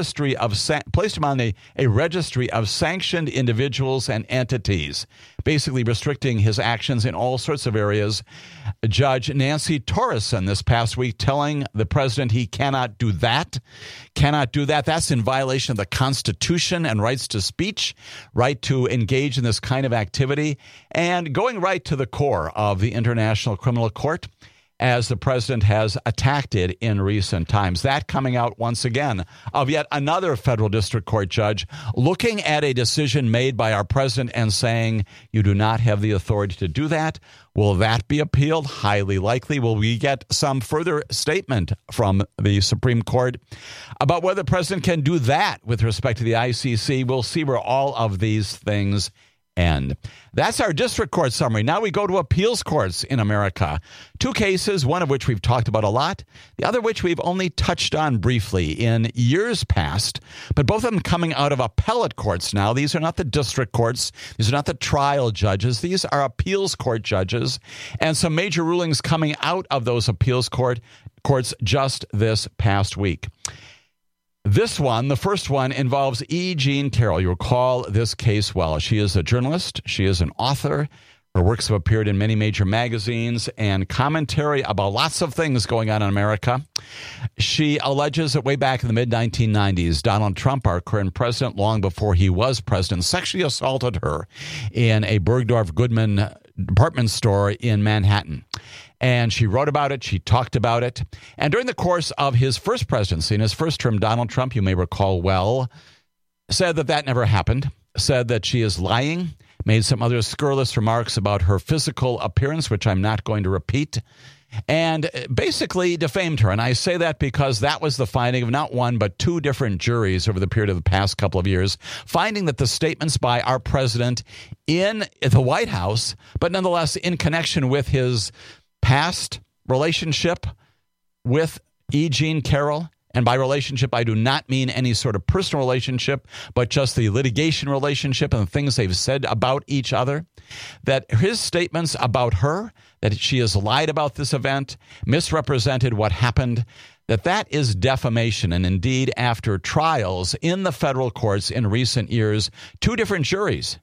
placed him on a registry of sanctioned individuals and entities, basically restricting his actions in all sorts of areas. Judge Nancy Torreson this past week telling the president he cannot do that. That's in violation of the Constitution and rights to speech, right to engage in this kind of activity, and going right to the core of the International Criminal Court, as the president has attacked it in recent times. That coming out once again of yet another federal district court judge looking at a decision made by our president and saying, you do not have the authority to do that. Will that be appealed? Highly likely. Will we get some further statement from the Supreme Court about whether the president can do that with respect to the ICC? We'll see where all of these things end. That's our district court summary. Now we go to appeals courts in America. 2 cases, one of which we've talked about a lot, the other which we've only touched on briefly in years past, but both of them coming out of appellate courts now. These are not the district courts. These are not the trial judges. These are appeals court judges, and some major rulings coming out of those appeals courts just this past week. This one, the first one, involves E. Jean Carroll. You recall this case well. She is a journalist. She is an author. Her works have appeared in many major magazines and commentary about lots of things going on in America. She alleges that way back in the mid-1990s, Donald Trump, our current president, long before he was president, sexually assaulted her in a Bergdorf Goodman department store in Manhattan. And she wrote about it. She talked about it. And during the course of his first presidency, in his first term, Donald Trump, you may recall well, said that never happened, said that she is lying, made some other scurrilous remarks about her physical appearance, which I'm not going to repeat, and basically defamed her. And I say that because that was the finding of not one, but 2 different juries over the period of the past couple of years, finding that the statements by our president in the White House, but nonetheless in connection with his past relationship with E. Jean Carroll, and by relationship, I do not mean any sort of personal relationship, but just the litigation relationship and the things they've said about each other, that his statements about her, that she has lied about this event, misrepresented what happened, that is defamation. And indeed, after trials in the federal courts in recent years, 2 different juries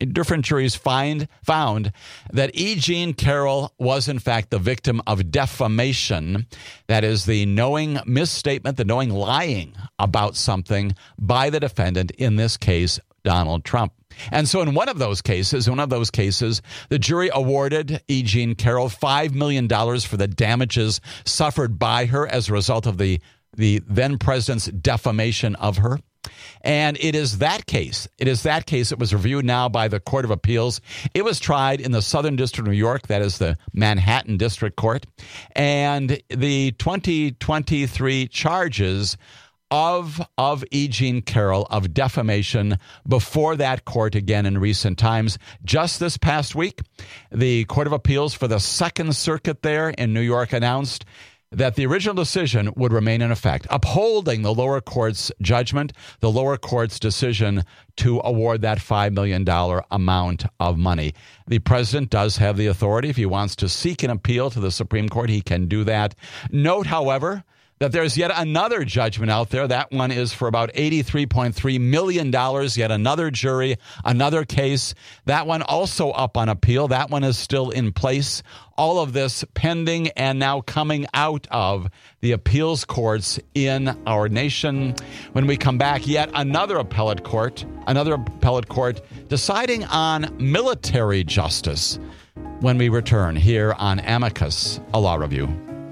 found that E. Jean Carroll was in fact the victim of defamation. That is the knowing misstatement, the knowing lying about something by the defendant, in this case, Donald Trump. And so in one of those cases, the jury awarded E. Jean Carroll $5 million for the damages suffered by her as a result of the then president's defamation of her. And it is that case. It was reviewed now by the Court of Appeals. It was tried in the Southern District of New York, that is the Manhattan District Court. And the 2023 charges of E. Jean Carroll of defamation before that court again in recent times. Just this past week, the Court of Appeals for the Second Circuit there in New York announced that the original decision would remain in effect, upholding the lower court's judgment, the lower court's decision to award that $5 million amount of money. The president does have the authority. If he wants to seek an appeal to the Supreme Court, he can do that. Note, however, that there's yet another judgment out there. That one is for about $83.3 million. Yet another jury, another case. That one also up on appeal. That one is still in place. All of this pending and now coming out of the appeals courts in our nation. When we come back, yet another appellate court deciding on military justice. When we return here on Amicus, a law review.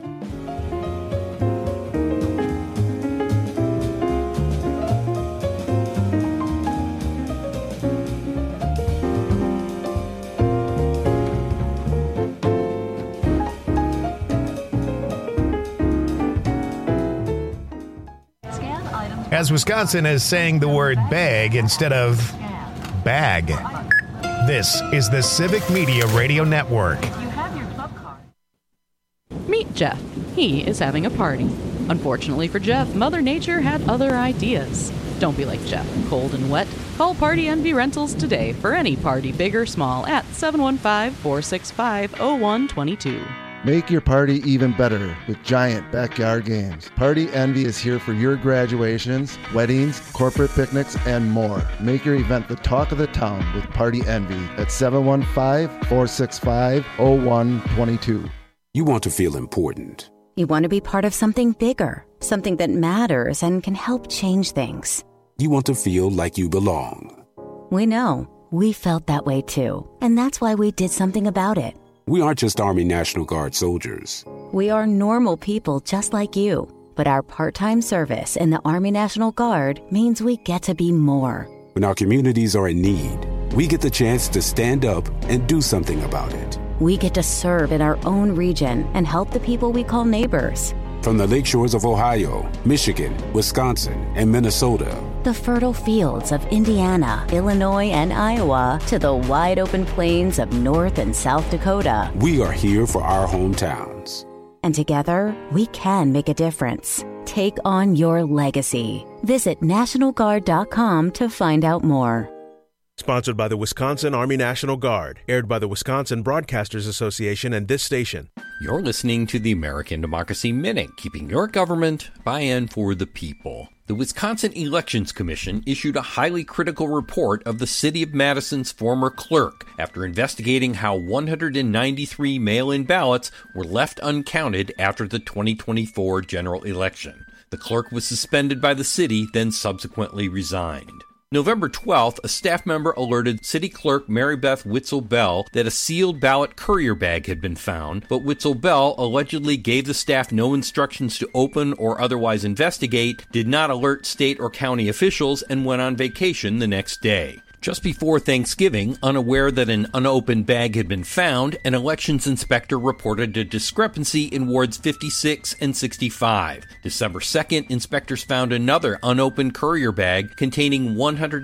As Wisconsin is saying the word bag instead of bag. This is the Civic Media Radio Network. Meet Jeff. He is having a party. Unfortunately for Jeff, Mother Nature had other ideas. Don't be like Jeff, cold and wet. Call Party Envy Rentals today for any party, big or small, at 715-465-0122. Make your party even better with giant backyard games. Party Envy is here for your graduations, weddings, corporate picnics, and more. Make your event the talk of the town with Party Envy at 715-465-0122. You want to feel important. You want to be part of something bigger, something that matters and can help change things. You want to feel like you belong. We know. We felt that way too. And that's why we did something about it. We aren't just Army National Guard soldiers. We are normal people just like you. But our part-time service in the Army National Guard means we get to be more. When our communities are in need, we get the chance to stand up and do something about it. We get to serve in our own region and help the people we call neighbors. From the lakeshores of Ohio, Michigan, Wisconsin, and Minnesota. The fertile fields of Indiana, Illinois, and Iowa to the wide open plains of North and South Dakota. We are here for our hometowns. And together, we can make a difference. Take on your legacy. Visit NationalGuard.com to find out more. Sponsored by the Wisconsin Army National Guard. Aired by the Wisconsin Broadcasters Association and this station. You're listening to the American Democracy Minute, keeping your government by and for the people. The Wisconsin Elections Commission issued a highly critical report of the City of Madison's former clerk after investigating how 193 mail-in ballots were left uncounted after the 2024 general election. The clerk was suspended by the city, then subsequently resigned. November 12th, a staff member alerted City Clerk Mary Beth Witzel-Bell that a sealed ballot courier bag had been found, but Witzel-Bell allegedly gave the staff no instructions to open or otherwise investigate, did not alert state or county officials, and went on vacation the next day. Just before Thanksgiving, unaware that an unopened bag had been found, an elections inspector reported a discrepancy in wards 56 and 65. December 2nd, inspectors found another unopened courier bag containing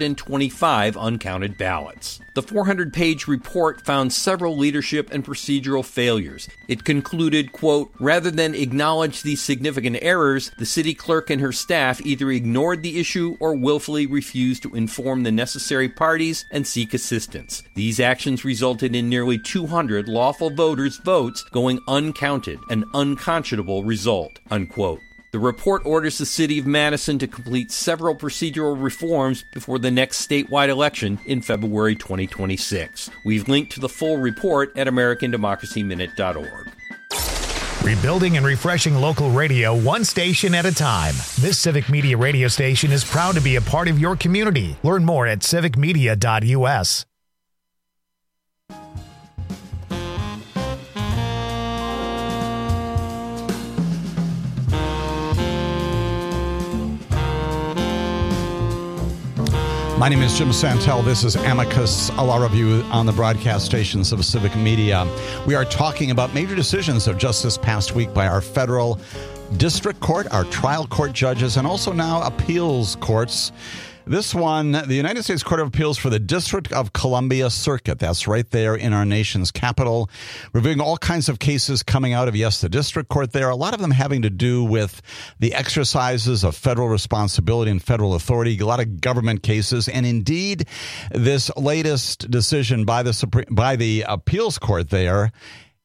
125 uncounted ballots. The 400-page report found several leadership and procedural failures. It concluded, quote, rather than acknowledge these significant errors, the city clerk and her staff either ignored the issue or willfully refused to inform the necessary parties and seek assistance. These actions resulted in nearly 200 lawful voters' votes going uncounted, an unconscionable result, unquote. The report orders the City of Madison to complete several procedural reforms before the next statewide election in February 2026. We've linked to the full report at AmericanDemocracyMinute.org. Rebuilding and refreshing local radio one station at a time. This Civic Media radio station is proud to be a part of your community. Learn more at civicmedia.us. My name is Jim Santel. This is Amicus, a law review on the broadcast stations of Civic Media. We are talking about major decisions of just this past week by our federal district court, our trial court judges, and also now appeals courts. This one, the United States Court of Appeals for the District of Columbia Circuit. That's right there in our nation's capital. Reviewing all kinds of cases coming out of, yes, the district court there. A lot of them having to do with the exercises of federal responsibility and federal authority. A lot of government cases. And indeed, this latest decision by the appeals court there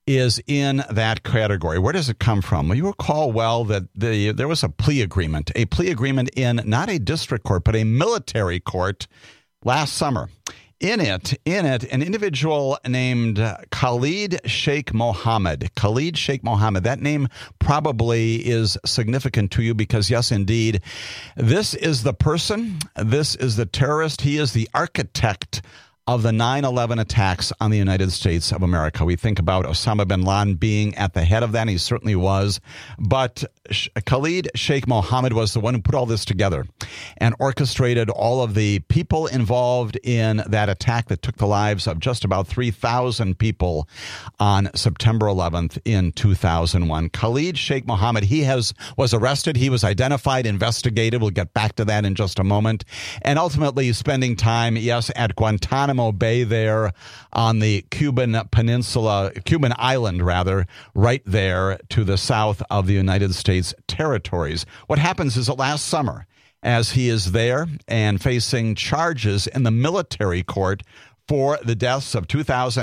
is in that category. Where does it come from? Well, you recall well that there was a plea agreement in not a district court, but a military court last summer. In it, an individual named Khalid Sheikh Mohammed. Khalid Sheikh Mohammed. That name probably is significant to you because, yes, indeed, this is the person. This is the terrorist. He is the architect of the 9/11 attacks on the United States of America. We think about Osama bin Laden being at the head of that. He certainly was. But Khalid Sheikh Mohammed was the one who put all this together and orchestrated all of the people involved in that attack that took the lives of just about 3,000 people on September 11th in 2001. Khalid Sheikh Mohammed, was arrested. He was identified, investigated. We'll get back to that in just a moment. And ultimately spending time, yes, at Guantanamo Bay there on the Cuban island, right there to the south of the United States territories. What happens is that last summer, as he is there and facing charges in the military court for the deaths of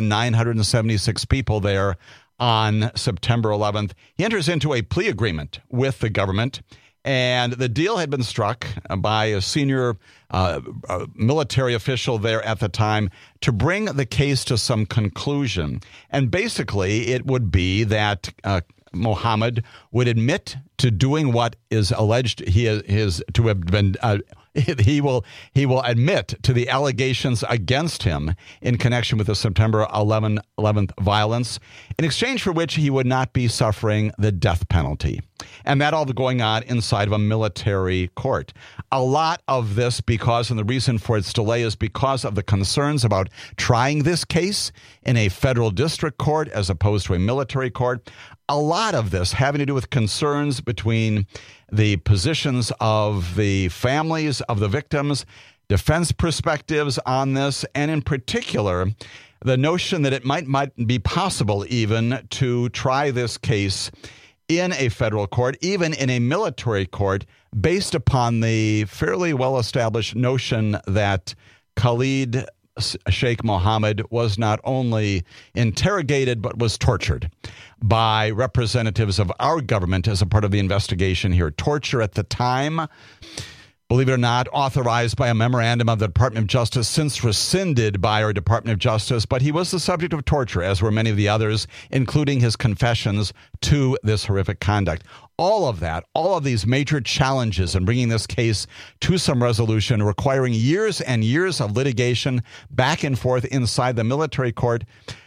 2,976 people there on September 11th, he enters into a plea agreement with the government. And the deal had been struck by a senior military official there at the time to bring the case to some conclusion. And basically, it would be that Mohammed would admit to doing what is alleged he is to have been. He will admit to the allegations against him in connection with the September 11th violence, in exchange for which he would not be suffering the death penalty. And that all going on inside of a military court. A lot of this and the reason for its delay is because of the concerns about trying this case in a federal district court as opposed to a military court. A lot of this having to do with concerns between the positions of the families of the victims, defense perspectives on this, and in particular, the notion that it might be possible even to try this case in a federal court, even in a military court, based upon the fairly well-established notion that Khalid Sheikh Mohammed was not only interrogated, but was tortured by representatives of our government as a part of the investigation here. Torture at the time, believe it or not, authorized by a memorandum of the Department of Justice, since rescinded by our Department of Justice, but he was the subject of torture, as were many of the others, including his confessions to this horrific conduct. All of these major challenges in bringing this case to some resolution, requiring years and years of litigation back and forth inside the military court,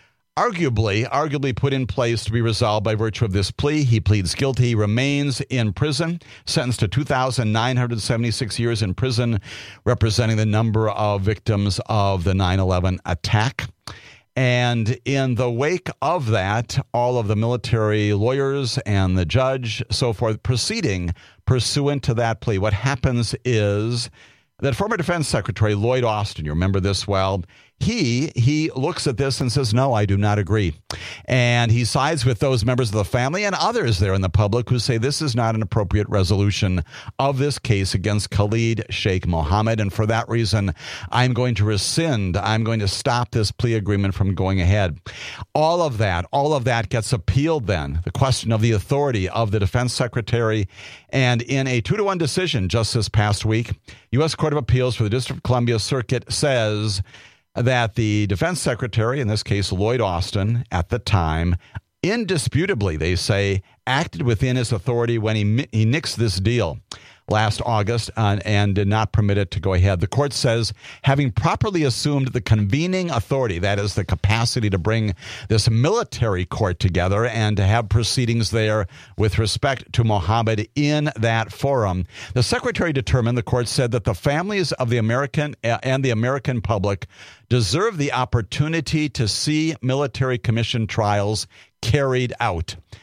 arguably put in place to be resolved by virtue of this plea. He pleads guilty. He remains in prison, sentenced to 2,976 years in prison, representing the number of victims of the 9/11 attack. And in the wake of that, all of the military lawyers and the judge, so forth, proceeding pursuant to that plea. What happens is that former Defense Secretary Lloyd Austin, you remember this well, he looks at this and says, no, I do not agree. And he sides with those members of the family and others there in the public who say this is not an appropriate resolution of this case against Khalid Sheikh Mohammed. And for that reason, I'm going to stop this plea agreement from going ahead. All of that gets appealed then, the question of the authority of the Defense Secretary. And in a 2-1 decision just this past week, U.S. Court of Appeals for the District of Columbia Circuit says that the Defense Secretary, in this case Lloyd Austin, at the time, indisputably, they say, acted within his authority when he nixed this deal last August and did not permit it to go ahead. The court says, having properly assumed the convening authority, that is the capacity to bring this military court together and to have proceedings there with respect to Mohammed in that forum, the Secretary determined, the court said, that the families of the American and the American public deserve the opportunity to see military commission trials carried out.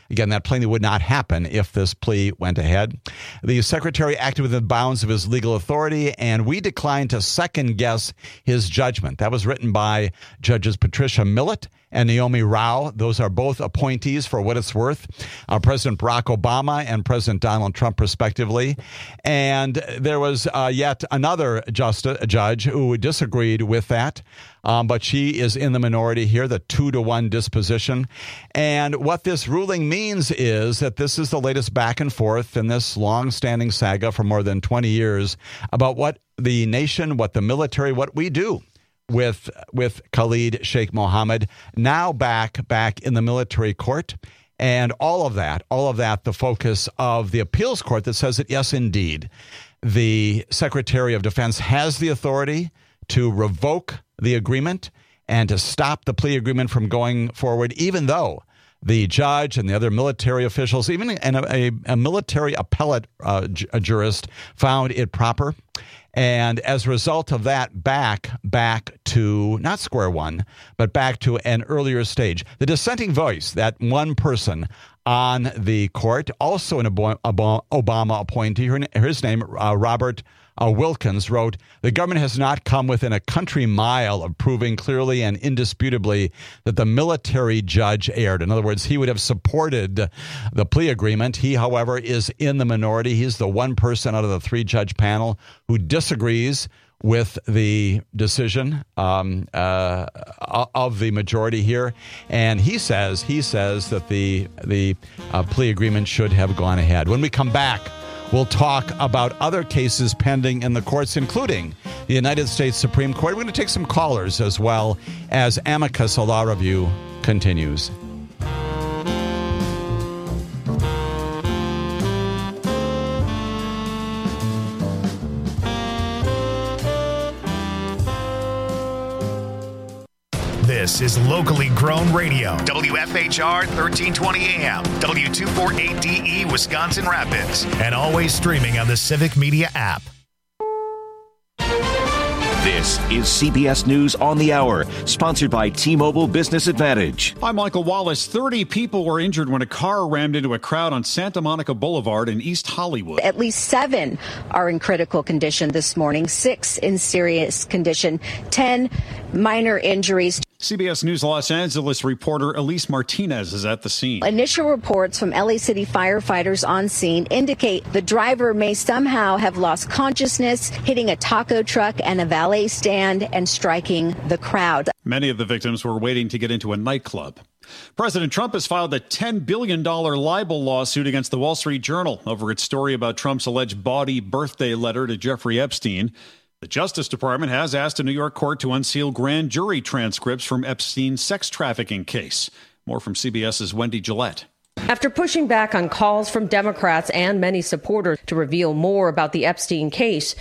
Again, that plainly would not happen if this plea went ahead. The secretary acted within the bounds of his legal authority, and we declined to second-guess his judgment. That was written by Judges Patricia Millett and Naomi Rao. Those are both appointees, for what it's worth, President Barack Obama and President Donald Trump, respectively. And there was yet another judge who disagreed with that, but she is in the minority here, the 2-1 disposition. And what this ruling means is that this is the latest back and forth in this long-standing saga for more than 20 years about what the nation, what the military, what we do with Khalid Sheikh Mohammed, now back in the military court. And all of that, the focus of the appeals court that says that, yes, indeed, the Secretary of Defense has the authority to revoke the agreement and to stop the plea agreement from going forward, even though the judge and the other military officials, even a military appellate jurist, found it proper. And as a result of that, back to not square one, but back to an earlier stage. The dissenting voice, that one person on the court, also an Obama appointee, his name, Robert Wilkins, wrote, "The government has not come within a country mile of proving clearly and indisputably that the military judge erred." In other words, he would have supported the plea agreement. He, however, is in the minority. He's the one person out of the 3-judge panel who disagrees with the decision of the majority here. And he says that the plea agreement should have gone ahead. When we come back, we'll talk about other cases pending in the courts, including the United States Supreme Court. We're going to take some callers as well as Amicus, a law review, continues. This is locally grown radio. WFHR 1320 AM, W248DE, Wisconsin Rapids, and always streaming on the Civic Media app. This is CBS News on the Hour, sponsored by T-Mobile Business Advantage. I'm Michael Wallace. 30 people were injured when a car rammed into a crowd on Santa Monica Boulevard in East Hollywood. At least 7 are in critical condition this morning, 6 in serious condition, 10 minor injuries. CBS News Los Angeles reporter Elise Martinez is at the scene. Initial reports from LA City firefighters on scene indicate the driver may somehow have lost consciousness, hitting a taco truck and a valet stand and striking the crowd. Many of the victims were waiting to get into a nightclub. President Trump has filed a $10 billion libel lawsuit against the Wall Street Journal over its story about Trump's alleged bawdy birthday letter to Jeffrey Epstein. The Justice Department has asked a New York court to unseal grand jury transcripts from Epstein's sex trafficking case. More from CBS's Wendy Gillette. After pushing back on calls from Democrats and many supporters to reveal more about the Epstein case,